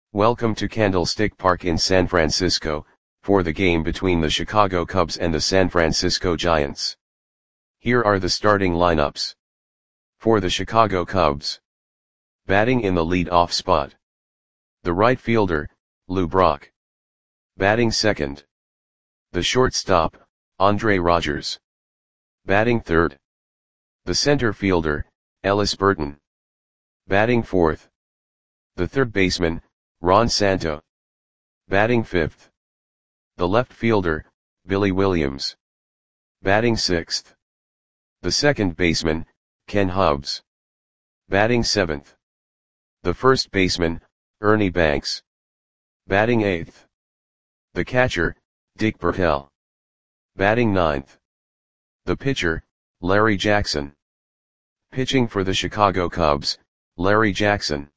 Welcome to Candlestick Park in San Francisco, for the game between the Chicago Cubs and the San Francisco Giants. Here are the starting lineups. For the Chicago Cubs. Batting in the lead-off spot. The right fielder, Lou Brock. Batting second. The shortstop, Andre Rogers. Batting third. The center fielder, Ellis Burton. Batting fourth. The third baseman, Ron Santo. Batting fifth. The left fielder, Billy Williams. Batting sixth. The second baseman, Ken Hubbs. Batting seventh. The first baseman, Ernie Banks. Batting eighth. The catcher, Dick Bertel. Batting ninth. The pitcher, Larry Jackson. Pitching for the Chicago Cubs, Larry Jackson.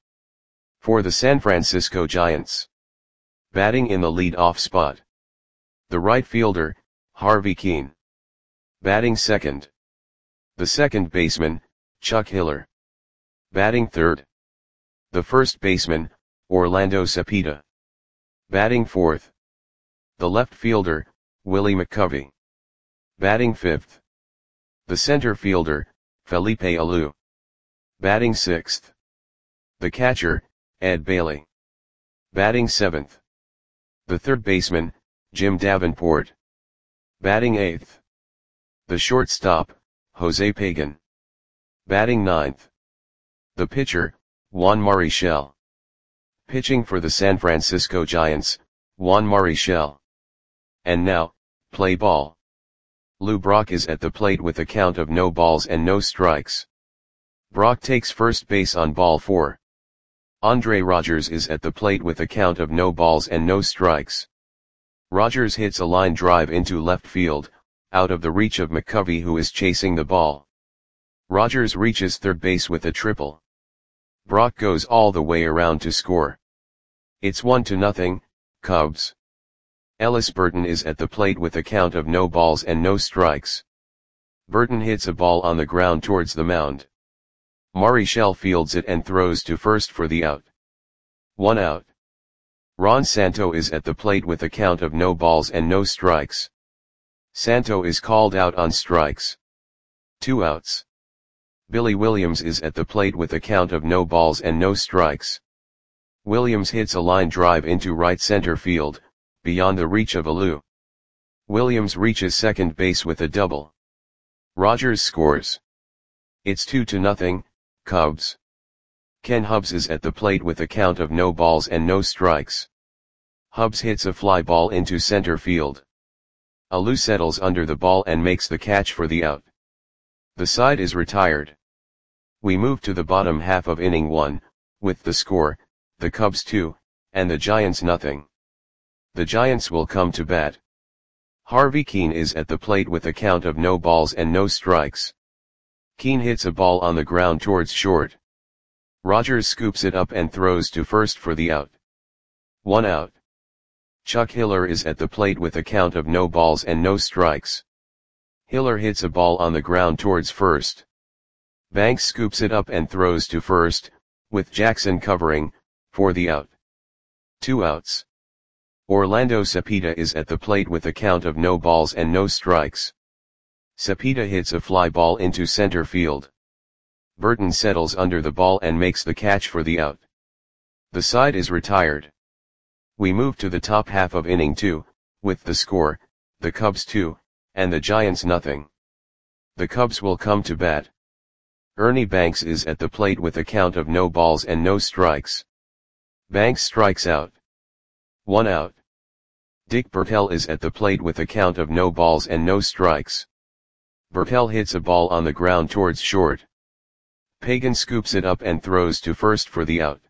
For the San Francisco Giants. Batting in the lead-off spot. The right fielder, Harvey Kuenn. Batting second. The second baseman, Chuck Hiller. Batting third. The first baseman, Orlando Cepeda. Batting fourth. The left fielder, Willie McCovey. Batting fifth. The center fielder, Felipe Alou. Batting sixth. The catcher, Ed Bailey. Batting seventh. The third baseman, Jim Davenport. Batting eighth. The shortstop, Jose Pagan. Batting ninth. The pitcher, Juan Marichal. Pitching for the San Francisco Giants, Juan Marichal. And now, play ball. Lou Brock is at the plate with a count of no balls and no strikes. Brock takes first base on ball 4. Andre Rogers is at the plate with a count of no balls and no strikes. Rogers hits a line drive into left field, out of the reach of McCovey, who is chasing the ball. Rogers reaches third base with a triple. Brock goes all the way around to score. It's 1-0, Cubs. Ellis Burton is at the plate with a count of no balls and no strikes. Burton hits a ball on the ground towards the mound. Marichal fields it and throws to first for the out. 1 out. Ron Santo is at the plate with a count of no balls and no strikes. Santo is called out on strikes. 2 outs. Billy Williams is at the plate with a count of no balls and no strikes. Williams hits a line drive into right center field, beyond the reach of Alou. Williams reaches second base with a double. Rogers scores. It's 2-0, Cubs. Ken Hubbs is at the plate with a count of no balls and no strikes. Hubbs hits a fly ball into center field. Alou settles under the ball and makes the catch for the out. The side is retired. We move to the bottom half of inning 1, with the score, the Cubs 2, and the Giants 0. The Giants will come to bat. Harvey Kuenn is at the plate with a count of no balls and no strikes. Kuenn hits a ball on the ground towards short. Rogers scoops it up and throws to first for the out. 1 out. Chuck Hiller is at the plate with a count of no balls and no strikes. Hiller hits a ball on the ground towards first. Banks scoops it up and throws to first, with Jackson covering, for the out. 2 outs. Orlando Cepeda is at the plate with a count of no balls and no strikes. Cepeda hits a fly ball into center field. Burton settles under the ball and makes the catch for the out. The side is retired. We move to the top half of inning 2, with the score, the Cubs 2, and the Giants 0. The Cubs will come to bat. Ernie Banks is at the plate with a count of no balls and no strikes. Banks strikes out. 1 out. Dick Bertel is at the plate with a count of no balls and no strikes. Bertel hits a ball on the ground towards short. Pagan scoops it up and throws to first for the out.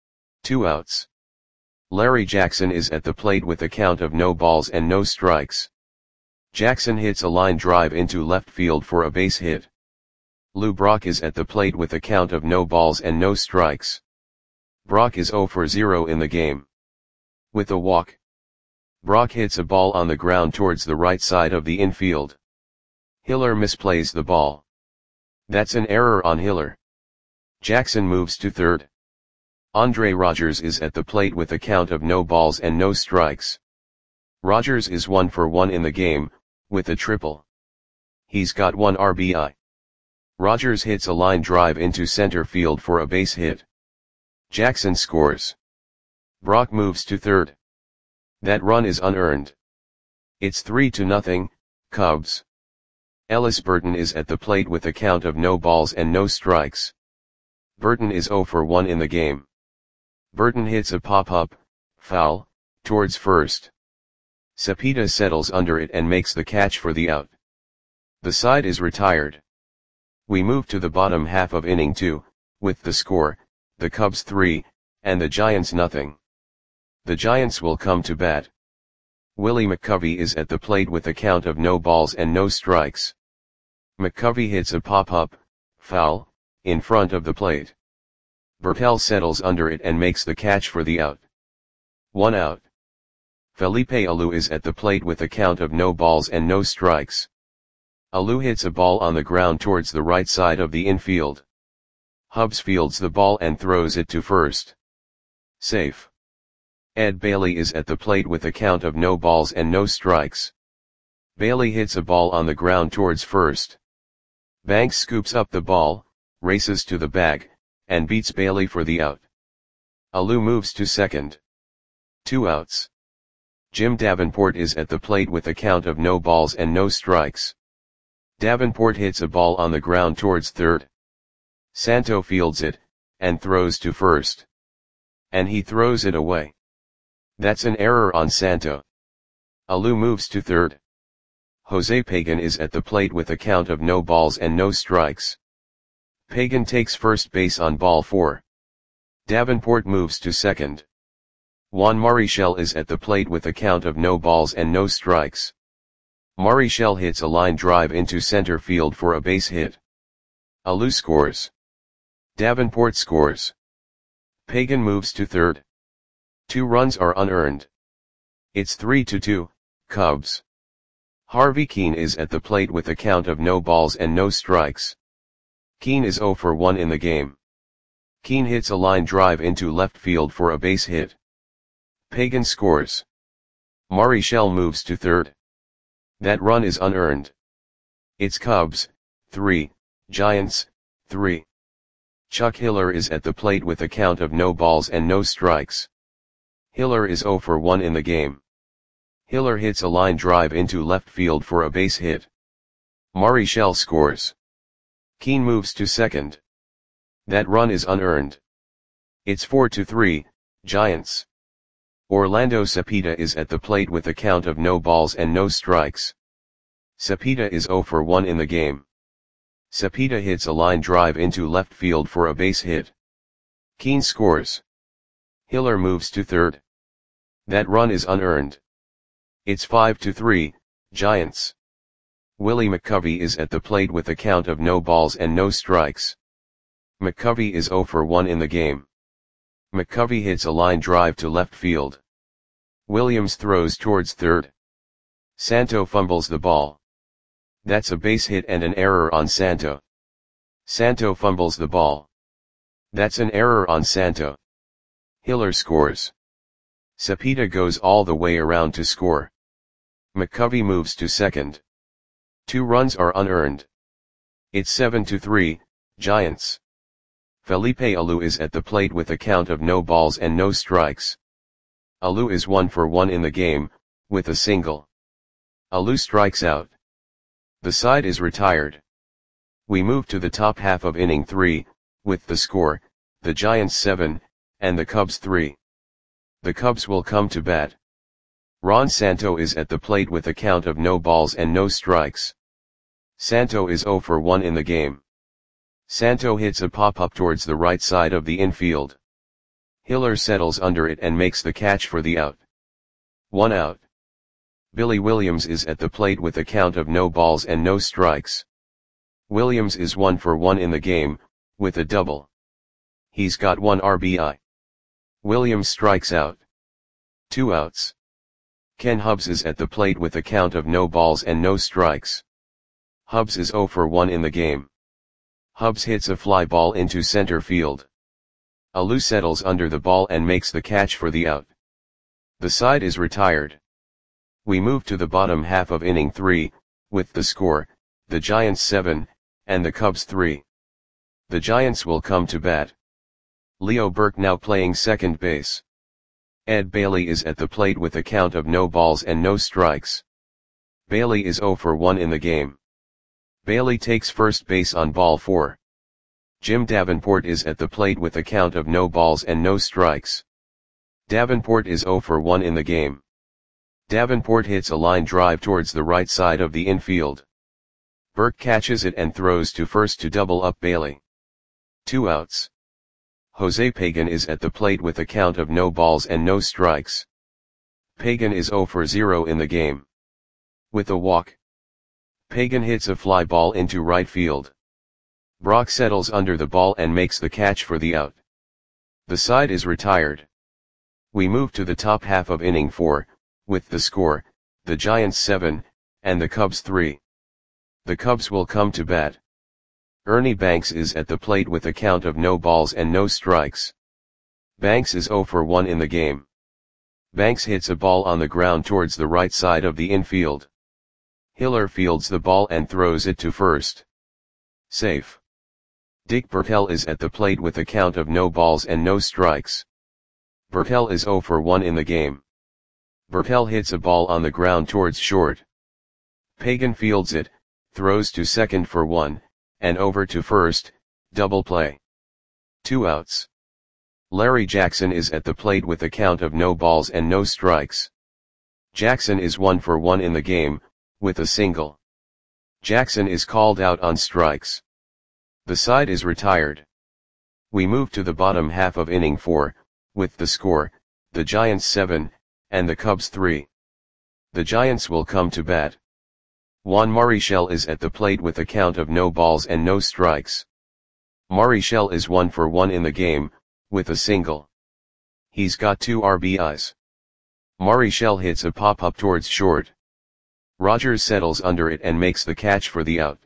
2 outs. Larry Jackson is at the plate with a count of no balls and no strikes. Jackson hits a line drive into left field for a base hit. Lou Brock is at the plate with a count of no balls and no strikes. Brock is 0 for 0 in the game. With a walk. Brock hits a ball on the ground towards the right side of the infield. Hiller misplays the ball. That's an error on Hiller. Jackson moves to third. Andre Rogers is at the plate with a count of no balls and no strikes. Rogers is 1 for 1 in the game, with a triple. He's got 1 RBI. Rogers hits a line drive into center field for a base hit. Jackson scores. Brock moves to third. That run is unearned. It's 3-0, Cubs. Ellis Burton is at the plate with a count of no balls and no strikes. Burton is 0 for 1 in the game. Burton hits a pop-up, foul, towards first. Cepeda settles under it and makes the catch for the out. The side is retired. We move to the bottom half of inning 2, with the score, the Cubs 3, and the Giants nothing. The Giants will come to bat. Willie McCovey is at the plate with a count of no balls and no strikes. McCovey hits a pop-up, foul, in front of the plate. Bertel settles under it and makes the catch for the out. 1 out. Felipe Alou is at the plate with a count of no balls and no strikes. Alou hits a ball on the ground towards the right side of the infield. Hubbs fields the ball and throws it to first. Safe. Ed Bailey is at the plate with a count of no balls and no strikes. Bailey hits a ball on the ground towards first. Banks scoops up the ball, races to the bag, and beats Bailey for the out. Alou moves to second. 2 outs. Jim Davenport is at the plate with a count of no balls and no strikes. Davenport hits a ball on the ground towards third. Santo fields it, and throws to first. And he throws it away. That's an error on Santo. Alou moves to third. Jose Pagan is at the plate with a count of no balls and no strikes. Pagan takes first base on ball 4. Davenport moves to second. Juan Marichal is at the plate with a count of no balls and no strikes. Marichal hits a line drive into center field for a base hit. Alou scores. Davenport scores. Pagan moves to third. 2 runs are unearned. It's 3-2, Cubs. Harvey Keene is at the plate with a count of no balls and no strikes. Keene is 0 for 1 in the game. Keene hits a line drive into left field for a base hit. Pagan scores. Marichal moves to third. That run is unearned. It's Cubs, 3, Giants, 3. Chuck Hiller is at the plate with a count of no balls and no strikes. Hiller is 0 for 1 in the game. Hiller hits a line drive into left field for a base hit. Marichal scores. Keene moves to second. That run is unearned. It's 4-3, Giants. Orlando Cepeda is at the plate with a count of no balls and no strikes. Cepeda is 0 for 1 in the game. Cepeda hits a line drive into left field for a base hit. Keene scores. Hiller moves to third. That run is unearned. It's 5-3, Giants. Willie McCovey is at the plate with a count of no balls and no strikes. McCovey is 0 for 1 in the game. McCovey hits a line drive to left field. Williams throws towards third. Santo fumbles the ball. That's a base hit and an error on Santo. Santo fumbles the ball. That's an error on Santo. Hiller scores. Cepeda goes all the way around to score. McCovey moves to second. 2 runs are unearned. It's 7-3, Giants. Felipe Alou is at the plate with a count of no balls and no strikes. Alou is 1 for 1 in the game, with a single. Alou strikes out. The side is retired. We move to the top half of inning 3, with the score, the Giants 7, and the Cubs 3. The Cubs will come to bat. Ron Santo is at the plate with a count of no balls and no strikes. Santo is 0 for 1 in the game. Santo hits a pop-up towards the right side of the infield. Hiller settles under it and makes the catch for the out. 1 out. Billy Williams is at the plate with a count of no balls and no strikes. Williams is 1 for 1 in the game, with a double. He's got 1 RBI. Williams strikes out. 2 outs. Ken Hubbs is at the plate with a count of no balls and no strikes. Hubbs is 0 for 1 in the game. Hubbs hits a fly ball into center field. Alou settles under the ball and makes the catch for the out. The side is retired. We move to the bottom half of inning 3, with the score, the Giants 7, and the Cubs 3. The Giants will come to bat. Leo Burke now playing second base. Ed Bailey is at the plate with a count of no balls and no strikes. Bailey is 0 for 1 in the game. Bailey takes first base on ball 4. Jim Davenport is at the plate with a count of no balls and no strikes. Davenport is 0 for 1 in the game. Davenport hits a line drive towards the right side of the infield. Burke catches it and throws to first to double up Bailey. 2 outs. Jose Pagan is at the plate with a count of no balls and no strikes. Pagan is 0 for 0 in the game. With a walk, Pagan hits a fly ball into right field. Brock settles under the ball and makes the catch for the out. The side is retired. We move to the top half of inning 4, with the score, the Giants 7, and the Cubs 3. The Cubs will come to bat. Ernie Banks is at the plate with a count of no balls and no strikes. Banks is 0 for 1 in the game. Banks hits a ball on the ground towards the right side of the infield. Hiller fields the ball and throws it to first. Safe. Dick Bertel is at the plate with a count of no balls and no strikes. Bertel is 0 for 1 in the game. Bertel hits a ball on the ground towards short. Pagan fields it, throws to second for 1, and over to first, double play. 2 outs. Larry Jackson is at the plate with a count of no balls and no strikes. Jackson is 1 for 1 in the game, with a single. Jackson is called out on strikes. The side is retired. We move to the bottom half of inning 4, with the score, the Giants 7, and the Cubs 3. The Giants will come to bat. Juan Marichal is at the plate with a count of no balls and no strikes. Marichal is 1 for 1 in the game, with a single. He's got 2 RBIs. Marichal hits a pop-up towards short. Rogers settles under it and makes the catch for the out.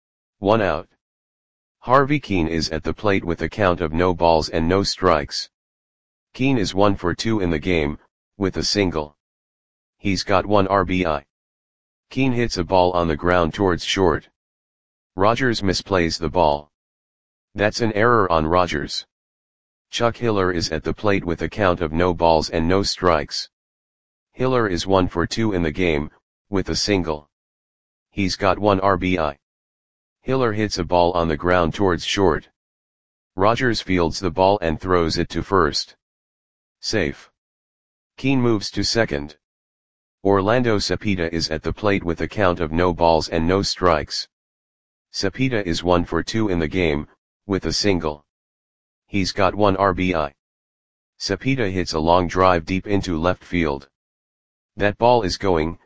1 out. Harvey Keene is at the plate with a count of no balls and no strikes. Keene is 1 for 2 in the game, with a single. He's got 1 RBI. Keene hits a ball on the ground towards short. Rogers misplays the ball. That's an error on Rogers. Chuck Hiller is at the plate with a count of no balls and no strikes. Hiller is 1 for 2 in the game, with a single. He's got 1 RBI. Hiller hits a ball on the ground towards short. Rogers fields the ball and throws it to first. Safe. Keene moves to second. Orlando Cepeda is at the plate with a count of no balls and no strikes. Cepeda is 1 for 2 in the game, with a single. He's got 1 RBI. Cepeda hits a long drive deep into left field. That ball is gone.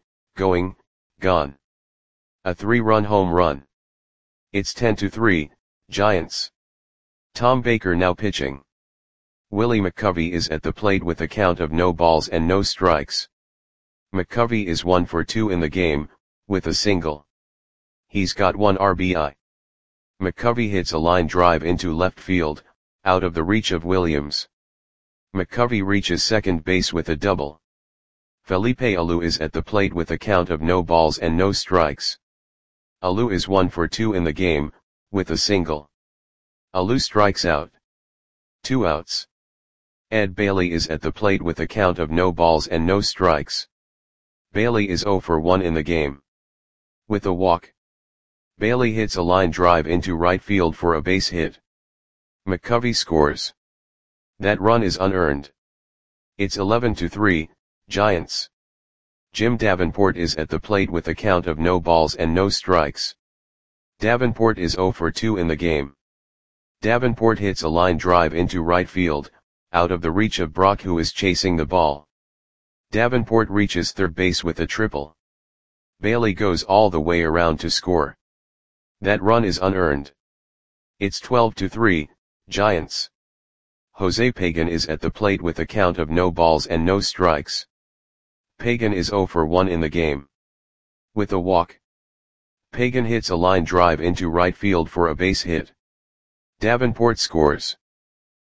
A 3-run home run. It's 10-3, Giants. Tom Baker now pitching. Willie McCovey is at the plate with a count of no balls and no strikes. McCovey is 1 for 2 in the game, with a single. He's got 1 RBI. McCovey hits a line drive into left field, out of the reach of Williams. McCovey reaches second base with a double. Felipe Alou is at the plate with a count of no balls and no strikes. Alou is 1 for 2 in the game, with a single. Alou strikes out. 2 outs. Ed Bailey is at the plate with a count of no balls and no strikes. Bailey is 0 for 1 in the game. With a walk, Bailey hits a line drive into right field for a base hit. McCovey scores. That run is unearned. It's 11-3, Giants. Jim Davenport is at the plate with a count of no balls and no strikes. Davenport is 0 for 2 in the game. Davenport hits a line drive into right field, out of the reach of Brock, who is chasing the ball. Davenport reaches third base with a triple. Bailey goes all the way around to score. That run is unearned. It's 12-3, Giants. Jose Pagan is at the plate with a count of no balls and no strikes. Pagan is 0 for 1 in the game. With a walk, Pagan hits a line drive into right field for a base hit. Davenport scores.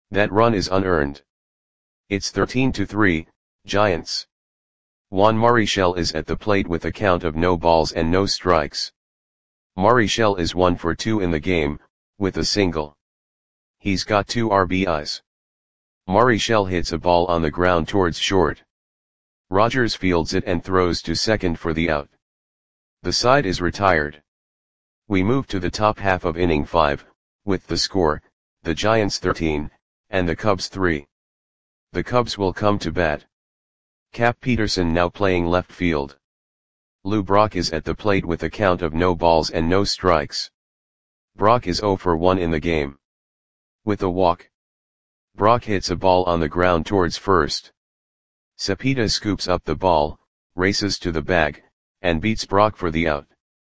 That run is unearned. It's 13-3, Giants. Juan Marichal is at the plate with a count of no balls and no strikes. Marichal is 1 for 2 in the game, with a single. He's got 2 RBIs. Marichal hits a ball on the ground towards short. Rogers fields it and throws to second for the out. The side is retired. We move to the top half of inning 5, with the score, the Giants 13, and the Cubs 3. The Cubs will come to bat. Cap Peterson now playing left field. Lou Brock is at the plate with a count of no balls and no strikes. Brock is 0 for 1 in the game. With a walk. Brock hits a ball on the ground towards first. Cepeda scoops up the ball, races to the bag, and beats Brock for the out.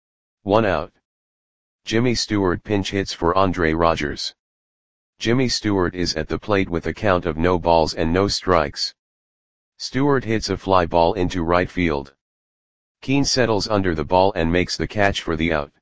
1 out. Jimmy Stewart pinch hits for Andre Rogers. Jimmy Stewart is at the plate with a count of no balls and no strikes. Stewart hits a fly ball into right field. Keane settles under the ball and makes the catch for the out.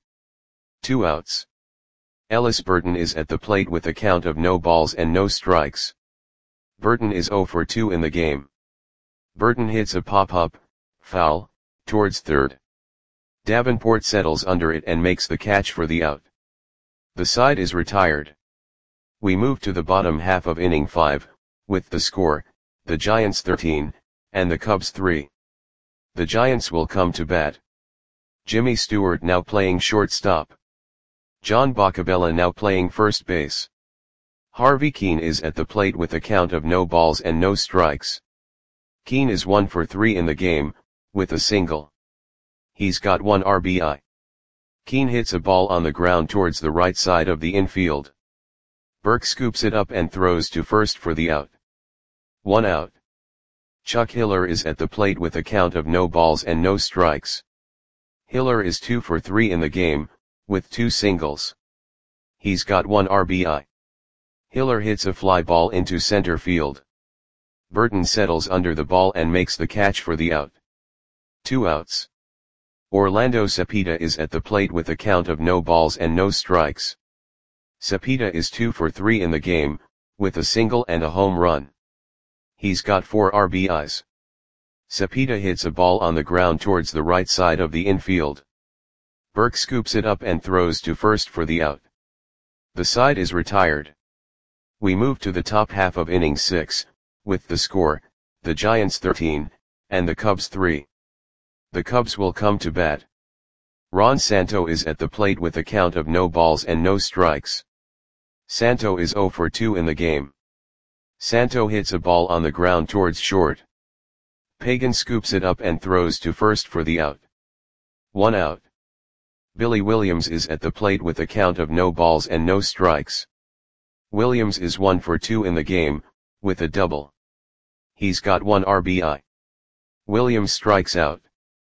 2 outs. Ellis Burton is at the plate with a count of no balls and no strikes. Burton is 0 for 2 in the game. Burton hits a pop-up, foul, towards third. Davenport settles under it and makes the catch for the out. The side is retired. We move to the bottom half of inning 5, with the score, the Giants 13, and the Cubs 3. The Giants will come to bat. Jimmy Stewart now playing shortstop. John Boccabella now playing first base. Harvey Keane is at the plate with a count of no balls and no strikes. Keane is 1 for 3 in the game, with a single. He's got 1 RBI. Keane hits a ball on the ground towards the right side of the infield. Burke scoops it up and throws to first for the out. 1 out. Chuck Hiller is at the plate with a count of no balls and no strikes. Hiller is 2 for 3 in the game, with 2 singles. He's got 1 RBI. Hiller hits a fly ball into center field. Burton settles under the ball and makes the catch for the out. 2 outs. Orlando Cepeda is at the plate with a count of no balls and no strikes. Cepeda is 2 for 3 in the game, with a single and a home run. He's got 4 RBIs. Cepeda hits a ball on the ground towards the right side of the infield. Burke scoops it up and throws to first for the out. The side is retired. We move to the top half of inning 6, with the score, the Giants 13, and the Cubs 3. The Cubs will come to bat. Ron Santo is at the plate with a count of no balls and no strikes. Santo is 0 for 2 in the game. Santo hits a ball on the ground towards short. Pagan scoops it up and throws to first for the out. 1 out. Billy Williams is at the plate with a count of no balls and no strikes. Williams is 1 for 2 in the game, with a double. He's got 1 RBI. Williams strikes out.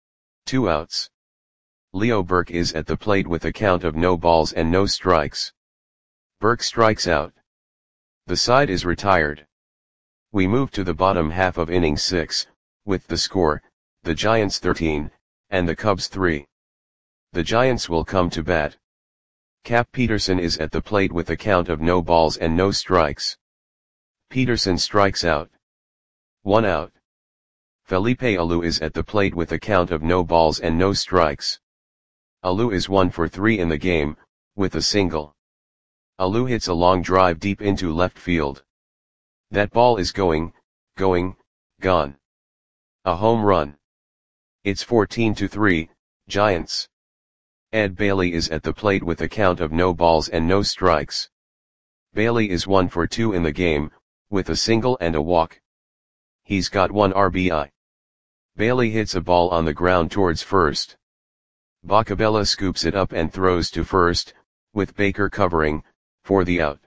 2 outs. Leo Burke is at the plate with a count of no balls and no strikes. Burke strikes out. The side is retired. We move to the bottom half of inning 6, with the score, the Giants 13, and the Cubs 3. The Giants will come to bat. Cap Peterson is at the plate with a count of no balls and no strikes. Peterson strikes out. 1 out. Felipe Alou is at the plate with a count of no balls and no strikes. Alou is 1 for 3 in the game, with a single. Alou hits a long drive deep into left field. That ball is going, gone. A home run. It's 14-3, Giants. Ed Bailey is at the plate with a count of no balls and no strikes. Bailey is 1 for 2 in the game, with a single and a walk. He's got 1 RBI. Bailey hits a ball on the ground towards first. Boccabella scoops it up and throws to first, with Baker covering, for the out.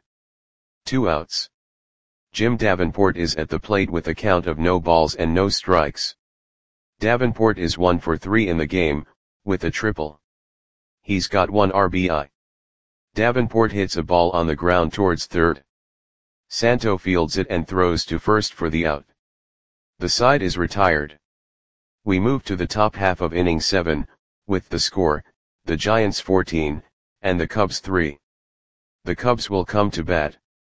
2 outs. Jim Davenport is at the plate with a count of no balls and no strikes. Davenport is 1 for 3 in the game, with a triple. He's got 1 RBI. Davenport hits a ball on the ground towards third. Santo fields it and throws to first for the out. The side is retired. We move to the top half of inning 7, with the score, the Giants 14, and the Cubs 3. The Cubs will come to bat.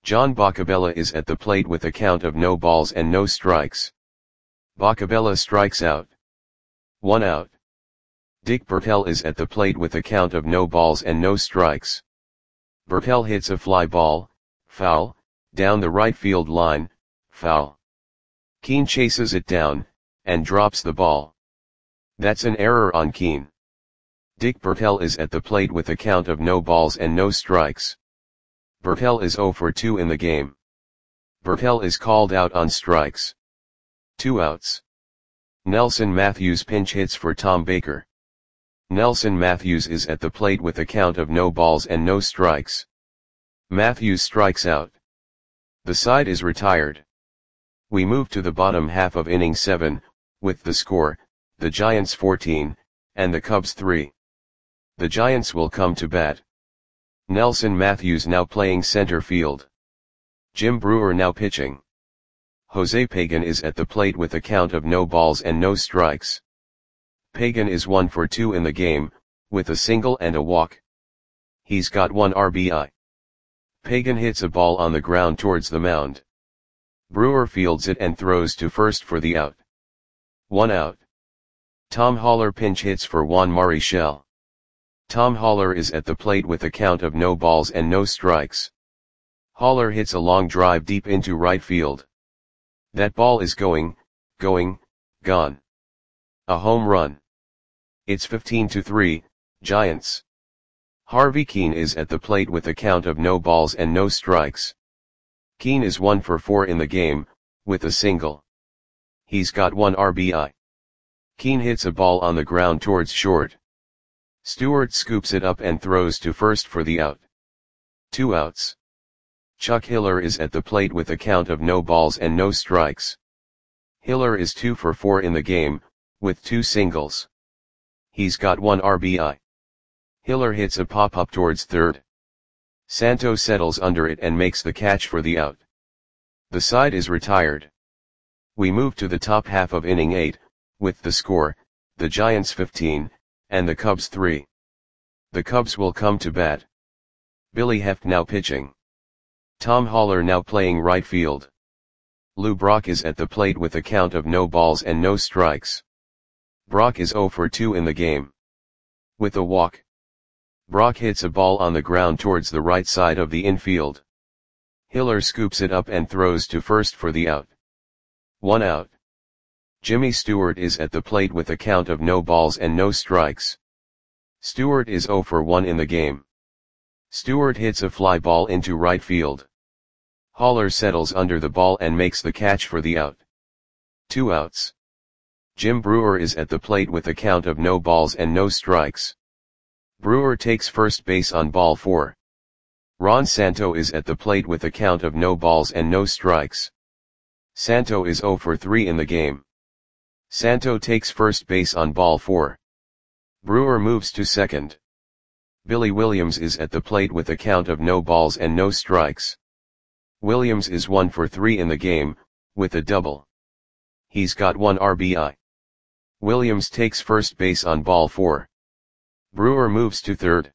John Boccabella is at the plate with a count of no balls and no strikes. Boccabella strikes out. 1 out. Dick Bertel is at the plate with a count of no balls and no strikes. Bertel hits a fly ball, foul, down the right field line, foul. Keane chases it down, and drops the ball. That's an error on Keane. Dick Bertel is at the plate with a count of no balls and no strikes. Bertel is 0 for 2 in the game. Bertel is called out on strikes. 2 outs. Nelson Matthews pinch hits for Tom Baker. Nelson Matthews is at the plate with a count of no balls and no strikes. Matthews strikes out. The side is retired. We move to the bottom half of inning 7, with the score, the Giants 14, and the Cubs 3. The Giants will come to bat. Nelson Matthews now playing center field. Jim Brewer now pitching. Jose Pagan is at the plate with a count of no balls and no strikes. Pagan is 1 for 2 in the game, with a single and a walk. He's got 1 RBI. Pagan hits a ball on the ground towards the mound. Brewer fields it and throws to first for the out. 1 out. Tom Haller pinch hits for Juan Marichal. Tom Haller is at the plate with a count of no balls and no strikes. Haller hits a long drive deep into right field. That ball is gone. A home run. It's 15-3, Giants. Harvey Keane is at the plate with a count of no balls and no strikes. Keane is 1 for 4 in the game, with a single. He's got 1 RBI. Keane hits a ball on the ground towards short. Stewart scoops it up and throws to first for the out. 2 outs. Chuck Hiller is at the plate with a count of no balls and no strikes. Hiller is 2 for 4 in the game, with 2 singles. He's got 1 RBI. Hiller hits a pop-up towards third. Santo settles under it and makes the catch for the out. The side is retired. We move to the top half of inning 8, with the score, the Giants 15, and the Cubs 3. The Cubs will come to bat. Billy Heft now pitching. Tom Haller now playing right field. Lou Brock is at the plate with a count of no balls and no strikes. Brock is 0 for 2 in the game. With a walk. Brock hits a ball on the ground towards the right side of the infield. Hiller scoops it up and throws to first for the out. 1 out. Jimmy Stewart is at the plate with a count of no balls and no strikes. Stewart is 0 for 1 in the game. Stewart hits a fly ball into right field. Haller settles under the ball and makes the catch for the out. 2 outs. Jim Brewer is at the plate with a count of no balls and no strikes. Brewer takes first base on ball 4. Ron Santo is at the plate with a count of no balls and no strikes. Santo is 0 for 3 in the game. Santo takes first base on ball 4. Brewer moves to second. Billy Williams is at the plate with a count of no balls and no strikes. Williams is 1 for 3 in the game, with a double. He's got 1 RBI. Williams takes first base on ball 4. Brewer moves to third.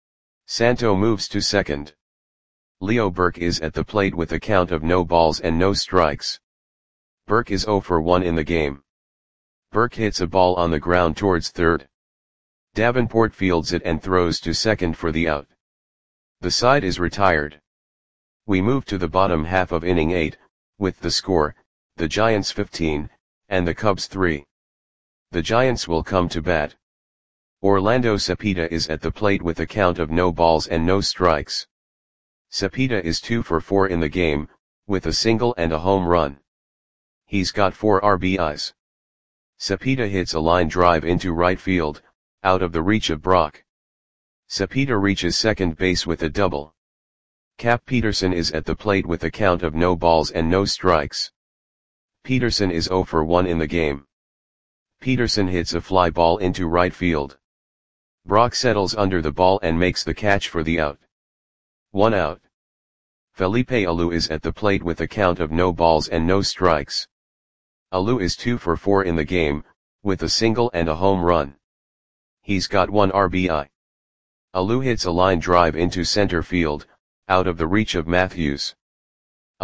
Santo moves to second. Leo Burke is at the plate with a count of no balls and no strikes. Burke is 0 for 1 in the game. Burke hits a ball on the ground towards third. Davenport fields it and throws to second for the out. The side is retired. We move to the bottom half of inning 8, with the score, the Giants 15, and the Cubs 3. The Giants will come to bat. Orlando Cepeda is at the plate with a count of no balls and no strikes. Cepeda is 2 for 4 in the game, with a single and a home run. He's got 4 RBIs. Cepeda hits a line drive into right field, out of the reach of Brock. Cepeda reaches second base with a double. Cap Peterson is at the plate with a count of no balls and no strikes. Peterson is 0 for 1 in the game. Peterson hits a fly ball into right field. Brock settles under the ball and makes the catch for the out. 1 out. Felipe Alou is at the plate with a count of no balls and no strikes. Alou is 2 for 4 in the game, with a single and a home run. He's got 1 RBI. Alou hits a line drive into center field, out of the reach of Matthews.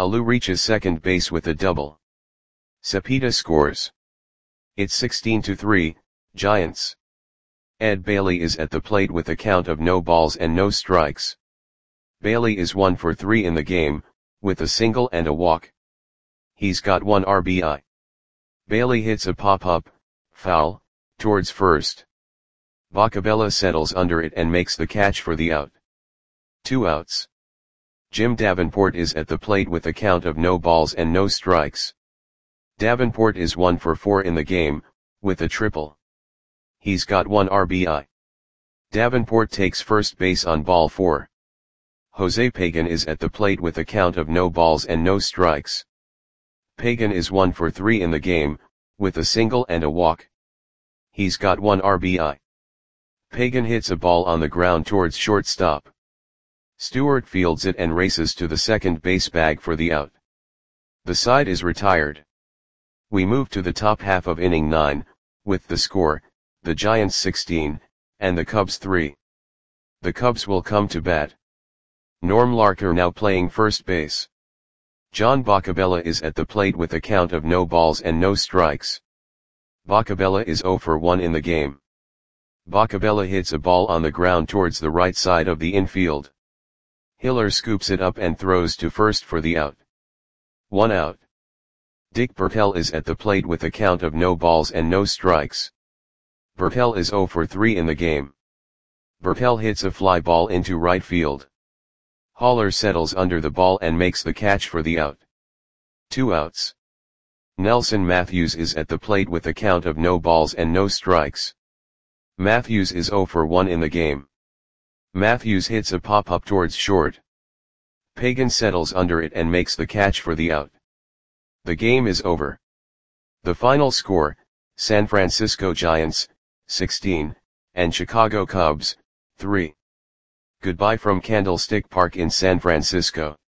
Alou reaches second base with a double. Cepeda scores. It's 16-3, Giants. Ed Bailey is at the plate with a count of no balls and no strikes. Bailey is 1 for 3 in the game, with a single and a walk. He's got 1 RBI. Bailey hits a pop-up, foul, towards first. Bocabella settles under it and makes the catch for the out. 2 outs. Jim Davenport is at the plate with a count of no balls and no strikes. Davenport is 1 for 4 in the game, with a triple. He's got 1 RBI. Davenport takes first base on ball 4. Jose Pagan is at the plate with a count of no balls and no strikes. Pagan is 1 for 3 in the game, with a single and a walk. He's got 1 RBI. Pagan hits a ball on the ground towards shortstop. Stewart fields it and races to the second base bag for the out. The side is retired. We move to the top half of inning 9, with the score, the Giants 16, and the Cubs 3. The Cubs will come to bat. Norm Larker now playing first base. John Bocabella is at the plate with a count of no balls and no strikes. Bocabella is 0 for 1 in the game. Bocabella hits a ball on the ground towards the right side of the infield. Hiller scoops it up and throws to first for the out. 1 out. Dick Bertel is at the plate with a count of no balls and no strikes. Bertel is 0 for 3 in the game. Bertel hits a fly ball into right field. Haller settles under the ball and makes the catch for the out. 2 outs. Nelson Matthews is at the plate with a count of no balls and no strikes. Matthews is 0 for 1 in the game. Matthews hits a pop-up towards short. Pagan settles under it and makes the catch for the out. The game is over. The final score, San Francisco Giants, 16, and Chicago Cubs, 3. Goodbye from Candlestick Park in San Francisco.